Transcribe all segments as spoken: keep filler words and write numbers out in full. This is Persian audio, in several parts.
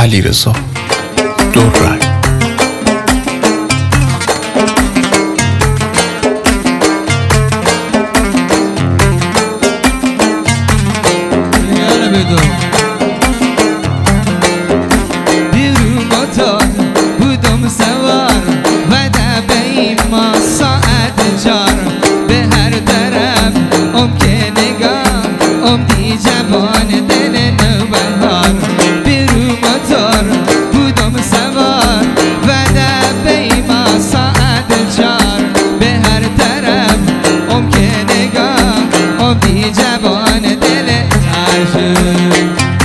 علیرضا دوررنگ. بودم سوار و دبیم ما ساعت چار به هر طرف ام که نگاه ام دی جوان دل نوبهار. بیرو موتور بودم سوار و دبیم ما ساعت چار به هر طرف ام که نگاه ام دی جوان دل عاشق.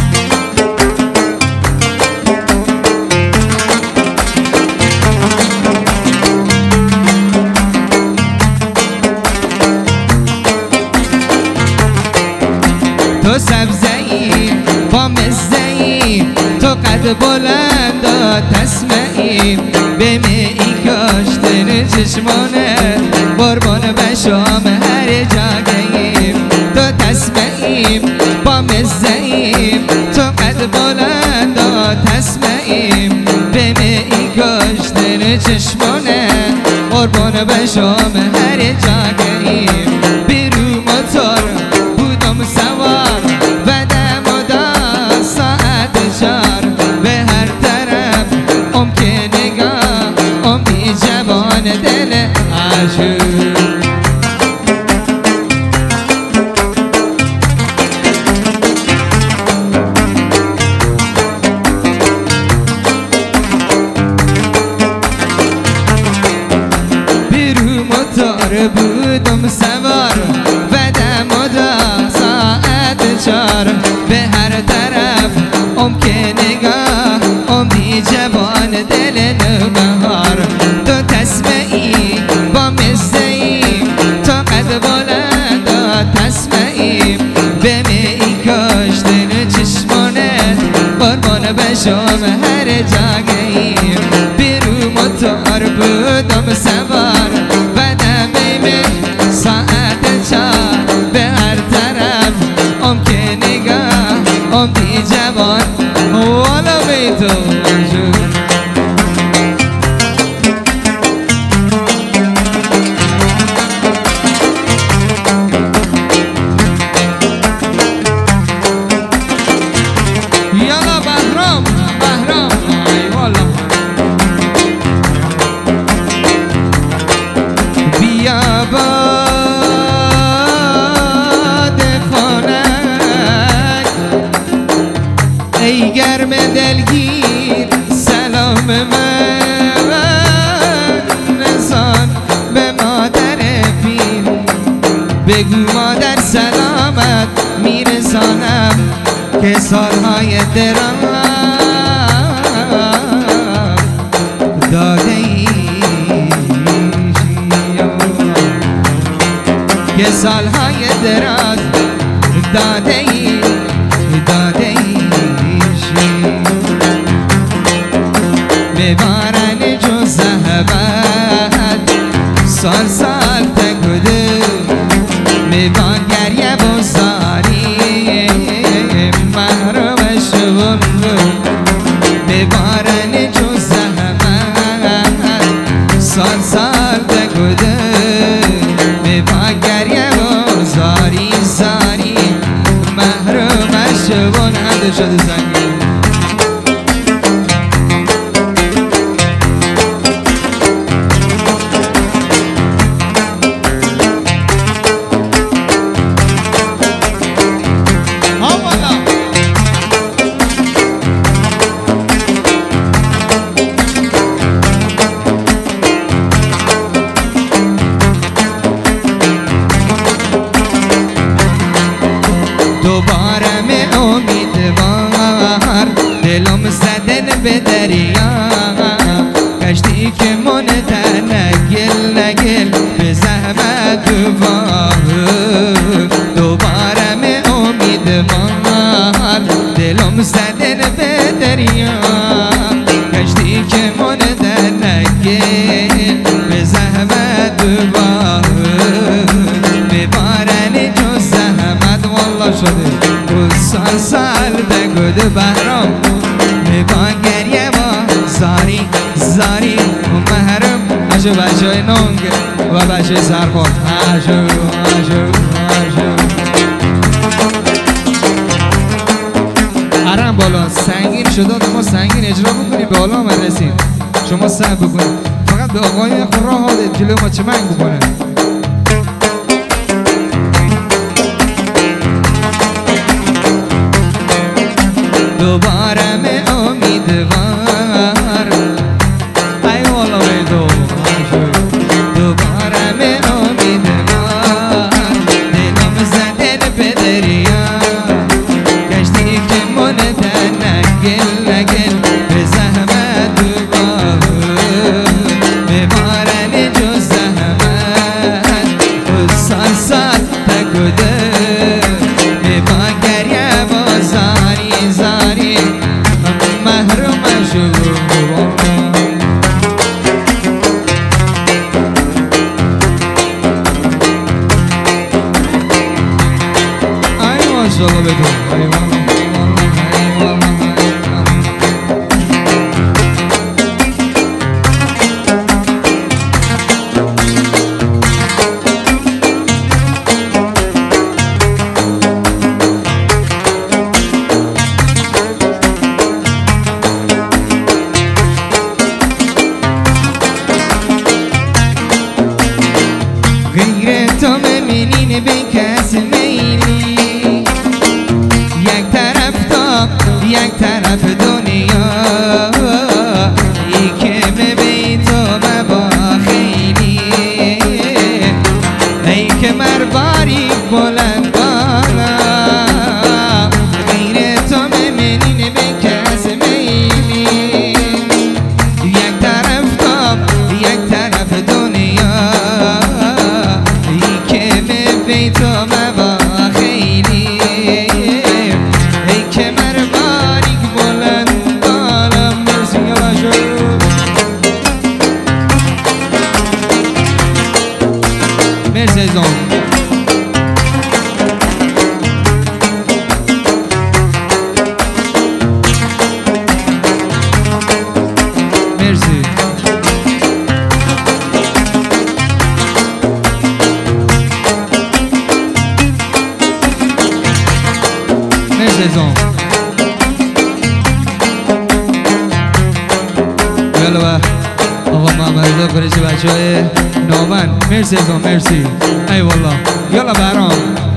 تو سبزه‌ای با مزه‌ای تو قد بلند و تسمعی به می کاشتن چشمانه قربان بشام هر جاگهی. تو تسمعی با مزه‌ای تو قد بلند و تسمعی به می کاشتن چشمانه قربان بشام هر جاگهی. بیرو موتور بودم سوار و دم و دا ساعت چار به هر طرف ام که نگاه ام بی جوان دل عاشق. بیرو موتور بودم سوار و دم و دا ساعت چار به هر طرف ام که نگاه ام بی جوان دل نوبهار. تو تسمعی با مزه‌ای تو قد بلند و تسمعی به می کاشتن چشمانه قربان بشام هر جاگهی. بیرو موتور بودم سوار و دمیم ساعت چار به هر طرف ام که نگاه ام بی جوان والا بیتو یالا بهرام بهرام ای والا بیا باد خانک ای گرم دلگیر سلام من رسان به مادر پیر. بگو مادر سلامت میرسانم که سالهای درام داده که سالهای دراز داده ای داده ایشی میبارن جو زهبت سال سال تکده میبان گریه بزاری محرم شون میبارن جو زهبت سال سال تکده میبان گریه بزاری زاری محرم شون هده شده زنگی. دوباره می امیدوار دلم زدن به دریا کشتی که منتر نگل نگل به زحمت دوبار. دوباره می امیدوار دلم زدن به دریا کشتی که منتر نگل به زحمت دوبار. میبارن جو زحمت والله شده سال سال بگود بهرام میبان برای بچه های نونگ و بچه های سرخواد. آشو آشو آشو ارم بالا سنگین شده، ما سنگین اجرا بکنیم، به بالا من رسیم. شما سعی بکنید فقط به آقای خود راه حاله جلو ما چه منگ بکنه. دوباره می امیدوار ای والا می دوباره دوباره می امیدوار دلم زده به دریا گشتی که مونده نگل نگل به زحمت دوباره میبارن جو زحمت خود سال سال تکده میبا گریه با زاری زاری محروم شو ای ماشاءالله بدون ای والله غیر تو ببینین به کس میلی یک طرف تا یک طرف دنیا ای که ببین تو مبا خیلی ای که مرباری بلند بالا غیر تو ببینین به کس میلی یک طرف تا یک طرف دنیا تو مبا خیلی ای که مرباریک بلند دارم مرسی یلا شو مرسی زون مرسی سیزون یالا آقا محمد رضا قریشی بچه های نامن مرسی سیزون مرسی ای والله یالا برام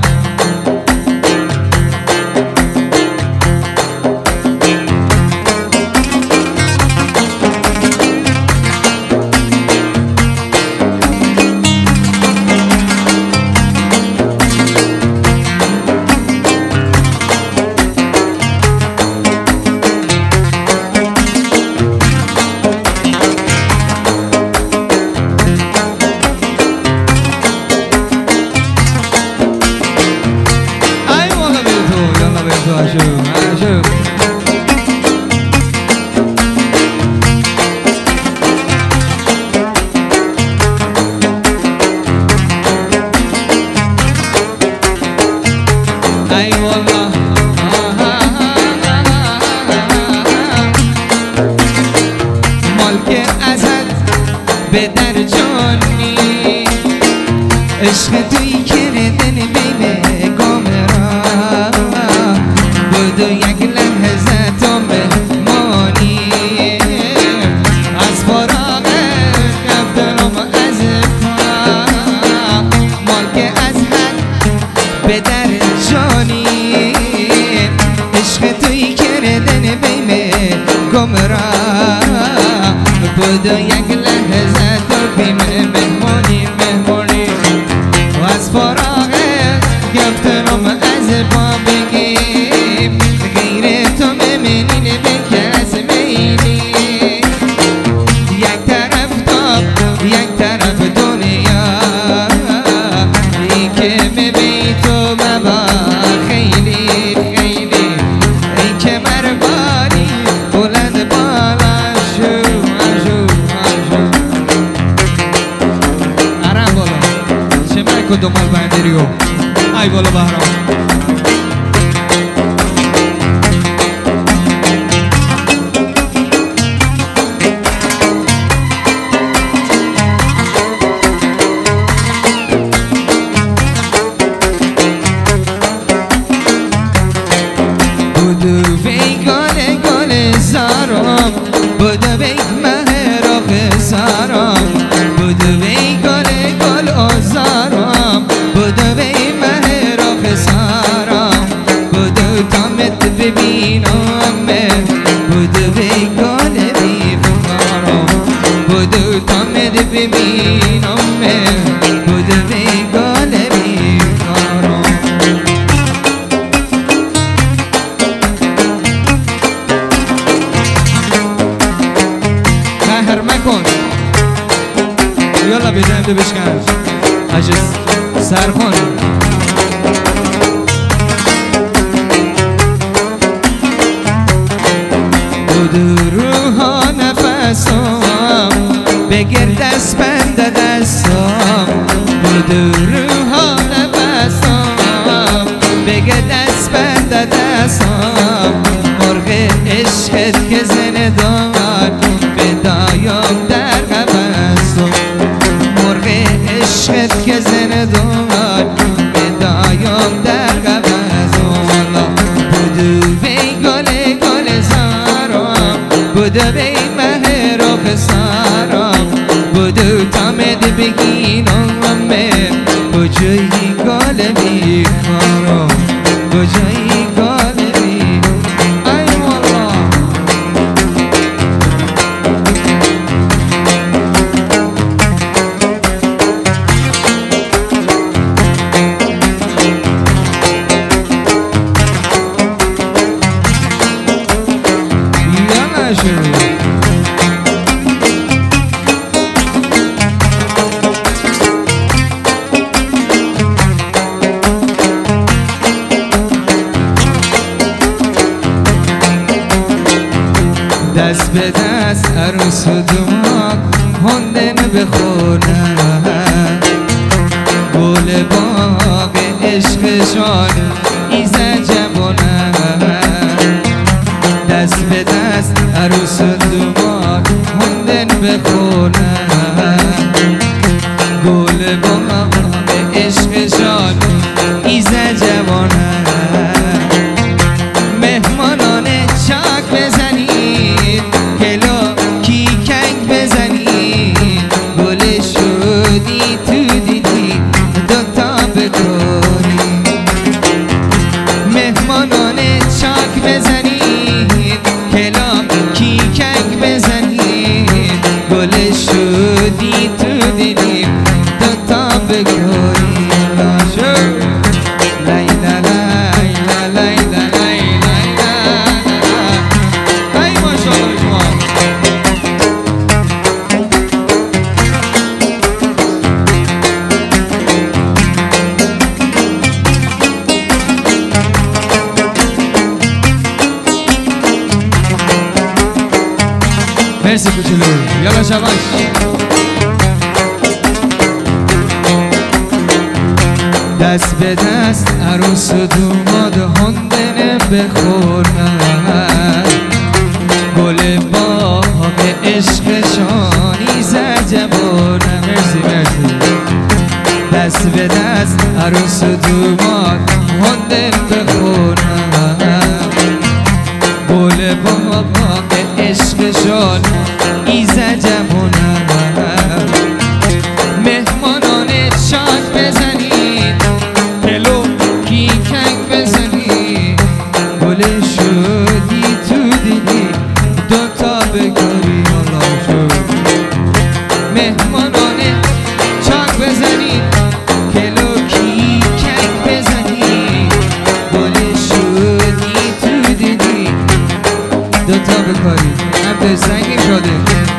ای والله مالک ازت به در جانی عشق توی کردن بین گامرا بودو یک لحظه تو مهمانی از فراغت رفتنم از پا مالک ازت به در جانی عشق توی کردن بین گمرا بودو یک لحظه تو بیم مهمانی مهمانی و از فراغت گفتنم از با بگیم غیر تو ببینین به کس میلی یک طرف تا یک طرف دنیا ای که ببین تو مبا خیلی خیلی ای که مرباری بلند بالا شو شو شو ارم بالا چه من کدوم بندریو ای بالا بهرام ببینم بوده بیگال بیکارم قهر مکن یالا بزنیم دو بشکن عجز سرخون بودو روحا نفسام بگیر دست بند دستام بودو روحا نفسام بگیر دست بند دستام مرغ عشقت که زندان بدایم در قفسم مرغ عشقت که زندان بدایم در قفسم والا بودو بی گل گل زارم بودو بی مهر و خسارم بودو تامد بگینم کجایی گل بیخارم کجایی گل بی ای والا یا نشد دست به دست عروس و دماغ هندن بخونن گل باغ عشقشان ایزه جوانن دست به دست عروس و دماغ هندن بخونن گل باغ عشقشان ایزه جوانن مهمانان چاک بزنید کلو کیکنگ بزنید گل شدی تو دیدی دوتا بکنی مهمانان چاک بزنید کلو کیکنگ بزنید گل شدی تو دیدی دوتا بکنی لیلا لیلا لیلا مرسی کوچولو یالا شباش دست به دست عروس و دوماد هندن بخورن گل باغ عشقشان ایزه جوانن مرسی مرسی دست به دست عروس و دوماد هندن بخورن گل باغ عشقشان ایزه جوانن مهمانان چاک بزنید دلو کیکنگ بزنید گل شدی تو دیدی دوتا بگاری الله شد مهمانان چاک بزنید دلو کیکنگ بزنید گل شدی تو دیدی دوتا بگاری هم به سنگی شده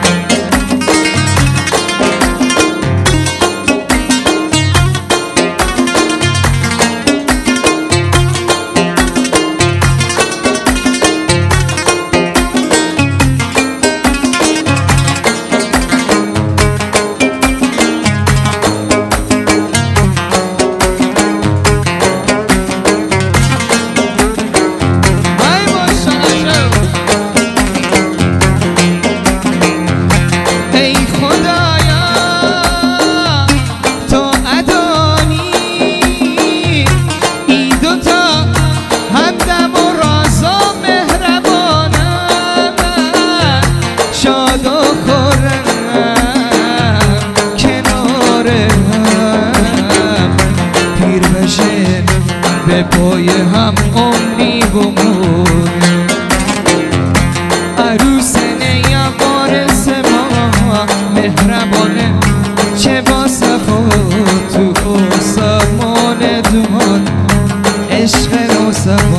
به پای هم عمری بمون عروس نیا وارث ما مهربانه آسمان